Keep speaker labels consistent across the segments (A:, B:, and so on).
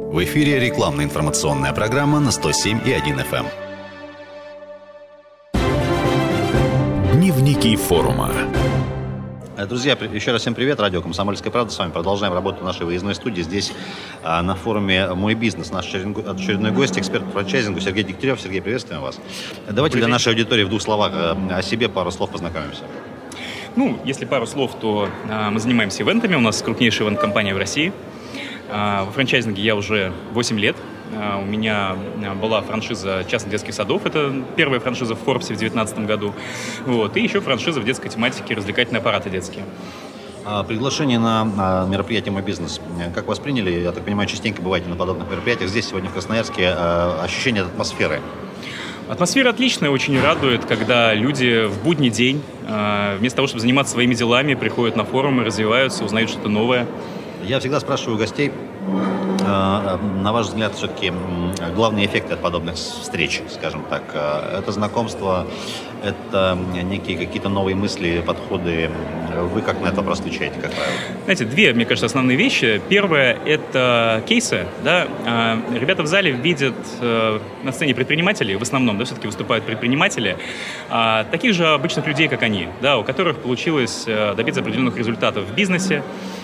A: В эфире рекламно-информационная программа на 107,1 FM. Дневники форума.
B: Друзья, еще раз всем привет. Радио «Комсомольская правда». С вами продолжаем работу нашей выездной студии. Здесь на форуме «Мой бизнес» наш очередной гость, эксперт по франчайзингу Сергей Дегтярев. Сергей, приветствуем вас. Давайте для нашей аудитории в двух словах о себе пару слов познакомимся.
C: Если пару слов, то мы занимаемся ивентами. У нас крупнейшая ивент-компания в России. В франчайзинге я уже 8 лет. У меня была франшиза частных детских садов. Это первая франшиза в Форбсе в 2019 году. И еще франшиза в детской тематике «Развлекательные аппараты детские».
B: Приглашение на мероприятие «Мой бизнес» как восприняли? Я так понимаю, частенько бываете на подобных мероприятиях. Здесь сегодня в Красноярске ощущение от атмосферы.
C: Атмосфера отличная, очень радует, когда люди в будний день, вместо того, чтобы заниматься своими делами, приходят на форумы, развиваются, узнают что-то новое.
B: Я всегда спрашиваю гостей, на ваш взгляд, все-таки главные эффекты от подобных встреч, скажем так, это знакомство, это некие какие-то новые мысли, подходы. Вы как на это вопрос отвечаете, как правило?
C: Знаете, две, мне кажется, основные вещи. Первое – это кейсы. Ребята в зале видят на сцене предпринимателей, в основном, все-таки выступают предприниматели, таких же обычных людей, как они, у которых получилось добиться определенных результатов в бизнесе.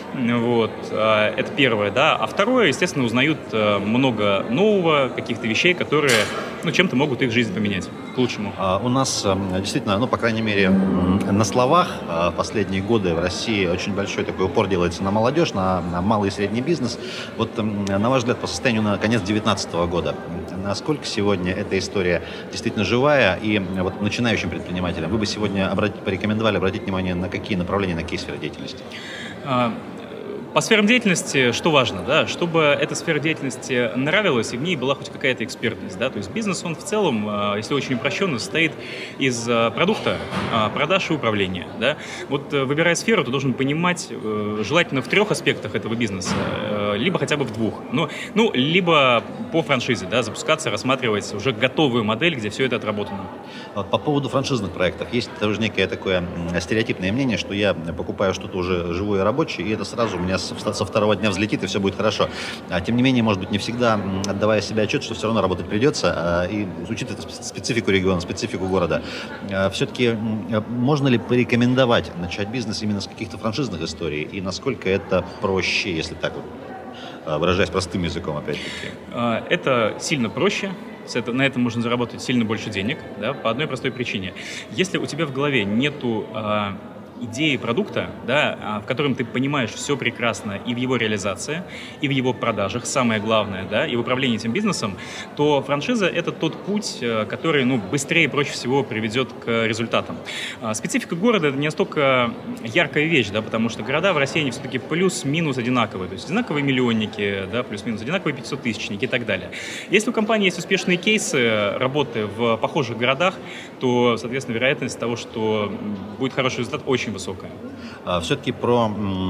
C: Это первое, А второе, естественно, узнают много нового, каких-то вещей, которые, чем-то могут их жизнь поменять к лучшему.
B: У нас действительно, по крайней мере, на словах последние годы в России очень большой такой упор делается на молодежь, на малый и средний бизнес. На ваш взгляд, по состоянию на конец 2019 года, насколько сегодня эта история действительно живая, и начинающим предпринимателям вы бы сегодня порекомендовали обратить внимание на какие направления, на какие сферы деятельности?
C: По сферам деятельности что важно, чтобы эта сфера деятельности нравилась и в ней была хоть какая-то экспертность, То есть бизнес, он в целом, если очень упрощенно, состоит из продукта, продаж и управления, Выбирая сферу, ты должен понимать, желательно в 3 аспектах этого бизнеса, либо хотя бы в 2, либо по франшизе, запускаться, рассматривать уже готовую модель, где все это отработано.
B: По поводу франшизных проектов, есть тоже некое такое стереотипное мнение, что я покупаю что-то уже живое и рабочее, и это сразу у меня со второго дня взлетит, и все будет хорошо. Тем не менее, может быть, не всегда отдавая себе отчет, что все равно работать придется, и учитывая специфику региона, специфику города. Все-таки можно ли порекомендовать начать бизнес именно с каких-то франшизных историй, и насколько это проще, если так выражаясь простым языком, опять-таки?
C: Это сильно проще. На этом можно заработать сильно больше денег, по одной простой причине. Если у тебя в голове нету идеи продукта, в котором ты понимаешь все прекрасно и в его реализации, и в его продажах, самое главное, и в управлении этим бизнесом, то франшиза – это тот путь, который быстрее и проще всего приведет к результатам. Специфика города – это не настолько яркая вещь, потому что города в России, они все-таки плюс-минус одинаковые, то есть одинаковые миллионники, плюс-минус одинаковые 500-тысячники и так далее. Если у компании есть успешные кейсы работы в похожих городах, то, соответственно, вероятность того, что будет хороший результат, очень высокая.
B: Все-таки про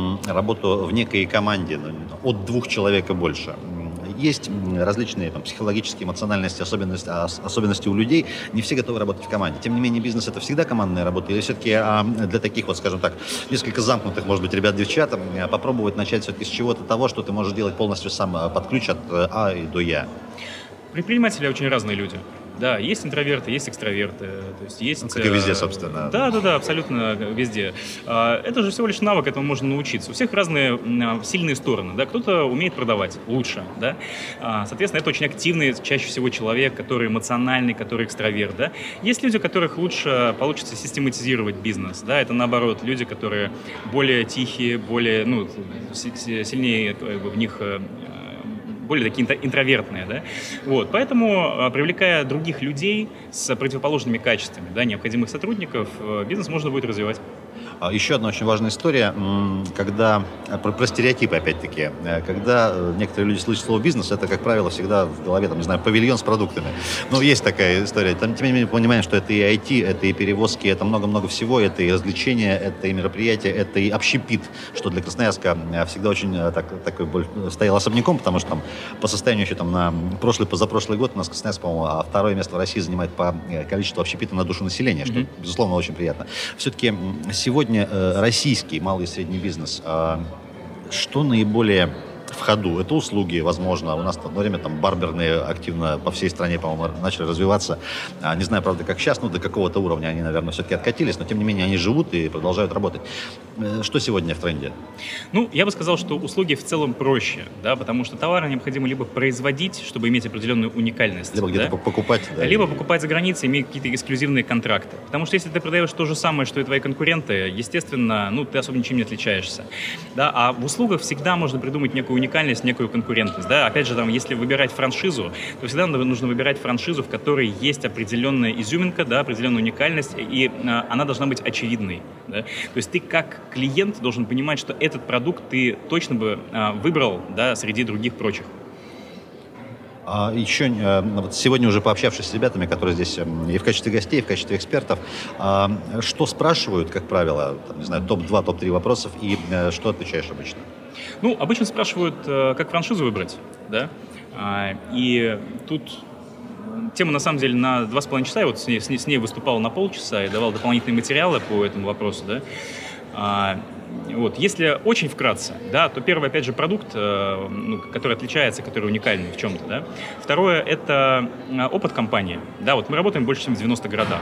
B: работу в некой команде, от 2 человек и больше. Есть различные психологические, эмоциональные особенности у людей. Не все готовы работать в команде. Тем не менее, бизнес — это всегда командная работа. Или все-таки для таких, скажем так, несколько замкнутых, может быть, ребят-девчат, попробовать начать все-таки с чего-то того, что ты можешь делать полностью сам под ключ от А и до Я?
C: Предприниматели очень разные люди. Есть интроверты, есть экстраверты. То есть есть,
B: как и везде, собственно.
C: Да, абсолютно везде. Это же всего лишь навык, этому можно научиться. У всех разные сильные стороны. Кто-то умеет продавать лучше. Соответственно, это очень активный, чаще всего человек, который эмоциональный, который экстраверт. Есть люди, у которых лучше получится систематизировать бизнес. Это, наоборот, люди, которые более тихие, более, сильнее в них более такие интровертные, Поэтому, привлекая других людей с противоположными качествами, необходимых сотрудников, бизнес можно будет развивать.
B: Еще одна очень важная история, когда про стереотипы, опять-таки, когда некоторые люди слышат слово «бизнес», это, как правило, всегда в голове, павильон с продуктами. Есть такая история. Тем не менее, мы понимаем, что это и IT, это и перевозки, это много-много всего, это и развлечения, это и мероприятия, это и общепит, что для Красноярска всегда очень такой стоял особняком, потому что по состоянию еще на позапрошлый год у нас Красноярск, по-моему, 2-е место в России занимает по количеству общепита на душу населения, что, безусловно, очень приятно. Все-таки сегодня российский малый и средний бизнес, что наиболее в ходу. Это услуги, возможно. У нас в одно время там барберные активно по всей стране, по-моему, начали развиваться. Не знаю, правда, как сейчас, но до какого-то уровня они, наверное, все-таки откатились, но тем не менее они живут и продолжают работать. Что сегодня в тренде?
C: Ну, я бы сказал, что услуги в целом проще, да, потому что товары необходимо либо производить, чтобы иметь определенную уникальность.
B: Либо где-то покупать. Да,
C: либо покупать за границей, иметь какие-то эксклюзивные контракты. Потому что если ты продаешь то же самое, что и твои конкуренты, естественно, ты особо ничем не отличаешься. Да? А в услугах всегда можно придумать некую уникальность, некую конкурентность. Да? Опять же, если выбирать франшизу, то всегда нужно выбирать франшизу, в которой есть определенная изюминка, да, определенная уникальность, и она должна быть очевидной. Да? То есть ты как клиент должен понимать, что этот продукт ты точно бы выбрал, да, среди других прочих.
B: Еще вот сегодня уже пообщавшись с ребятами, которые здесь и в качестве гостей, и в качестве экспертов, что спрашивают, как правило, там, не знаю, топ-2, топ-3 вопросов, и что отвечаешь обычно?
C: Обычно спрашивают, как франшизу выбрать, да, и тут тема, на самом деле, на 2,5 часа, я вот с ней выступал на полчаса и давал дополнительные материалы по этому вопросу, да. Вот. Если очень вкратце, да, то первый, опять же, продукт, который отличается, который уникальный в чем-то, да. Второе – это опыт компании. Да, вот мы работаем больше, чем в 90 городах,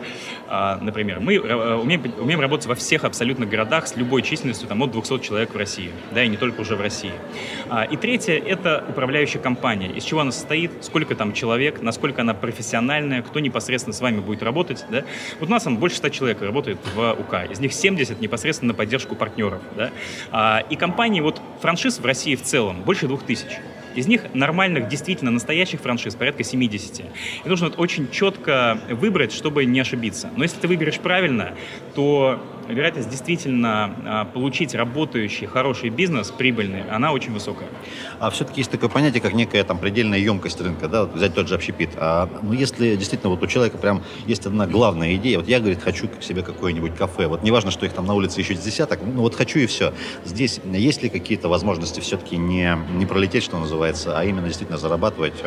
C: да. Например, мы умеем работать во всех абсолютно городах с любой численностью от 200 человек в России, да, и не только уже в России. И третье – это управляющая компания. Из чего она состоит, сколько там человек, насколько она профессиональная, кто непосредственно с вами будет работать, да. Вот у нас там больше 100 человек работает в УК, из них 70 непосредственно на поддержку партнеров, да? И компаний, вот франшиз в России в целом больше 2000. Из них нормальных, действительно настоящих франшиз порядка 70. И нужно очень четко выбрать, чтобы не ошибиться. Но если ты выберешь правильно, то вероятность действительно получить работающий, хороший бизнес, прибыльный, она очень высокая.
B: А все-таки есть такое понятие, как некая там предельная емкость рынка, да, вот взять тот же общепит. Если действительно вот у человека прям есть одна главная идея, вот я, говорит, хочу себе какое-нибудь кафе, вот неважно, что их там на улице еще десяток, вот хочу и все. Здесь есть ли какие-то возможности все-таки не пролететь, что называется, а именно действительно зарабатывать,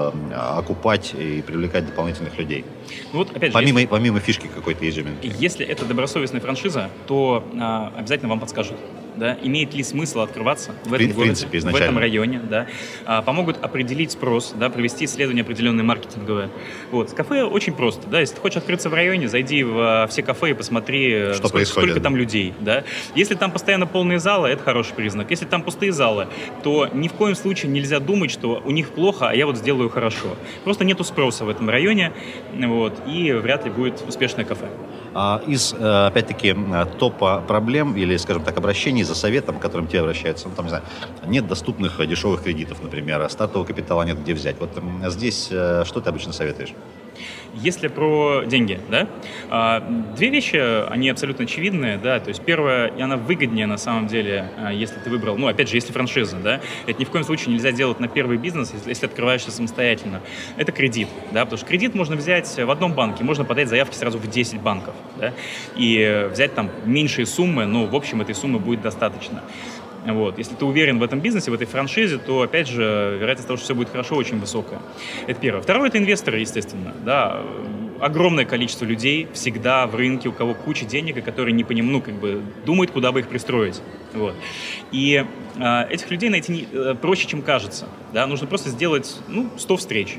B: окупать и привлекать дополнительных людей?
C: Вот, опять
B: же, помимо фишки какой-то изюминки.
C: Если это добросовестная франшиза, то обязательно вам подскажут, да, имеет ли смысл открываться в этом городе, в этом районе, да, помогут определить спрос, да, провести исследование определенное маркетинговое. Вот. С кафе очень просто, да, если ты хочешь открыться в районе, зайди в все кафе и посмотри, сколько там людей, да. Если там постоянно полные залы, это хороший признак. Если там пустые залы, то ни в коем случае нельзя думать, что у них плохо, а я вот сделаю хорошо. Просто нету спроса в этом районе, вот, и вряд ли будет успешное кафе.
B: Из, опять-таки, топа проблем или, скажем так, обращений за советом, к которым тебе обращаются, там, не знаю, нет доступных дешевых кредитов, например, стартового капитала нет где взять. Вот здесь что ты обычно советуешь?
C: Если про деньги, да, две вещи, они абсолютно очевидные, да, то есть первое, и она выгоднее на самом деле, если ты выбрал, опять же, если франшиза, да, это ни в коем случае нельзя делать на первый бизнес, если открываешься самостоятельно, это кредит, да, потому что кредит можно взять в одном банке, можно подать заявки сразу в 10 банков, да, и взять там меньшие суммы, но в общем этой суммы будет достаточно. Вот. Если ты уверен в этом бизнесе, в этой франшизе, то, опять же, вероятность того, что все будет хорошо, очень высокая. Это первое. Второе – это инвесторы, естественно. Да. Огромное количество людей всегда в рынке, у кого куча денег, и которые не понимают, думают, куда бы их пристроить. Вот. И этих людей найти проще, чем кажется. Да. Нужно просто сделать 100 встреч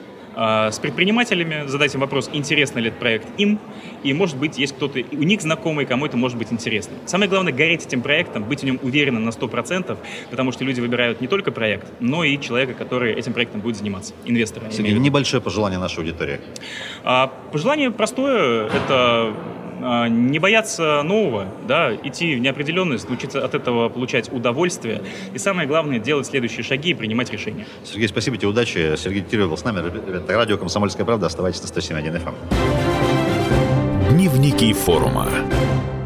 C: с предпринимателями, задать им вопрос, интересно ли этот проект им, и, может быть, есть кто-то у них знакомый, кому это может быть интересно. Самое главное — гореть этим проектом, быть в нем уверенным на 100%, потому что люди выбирают не только проект, но и человека, который этим проектом будет заниматься, инвестора.
B: Сергей, небольшое пожелание нашей аудитории.
C: Пожелание простое — это не бояться нового, да, идти в неопределенность, учиться от этого получать удовольствие. И самое главное — делать следующие шаги и принимать решения.
B: Сергей, спасибо тебе, удачи. Сергей Тетерев был с нами. Это радио «Комсомольская правда». Оставайтесь на 107.1 FM.
A: Дневники форума.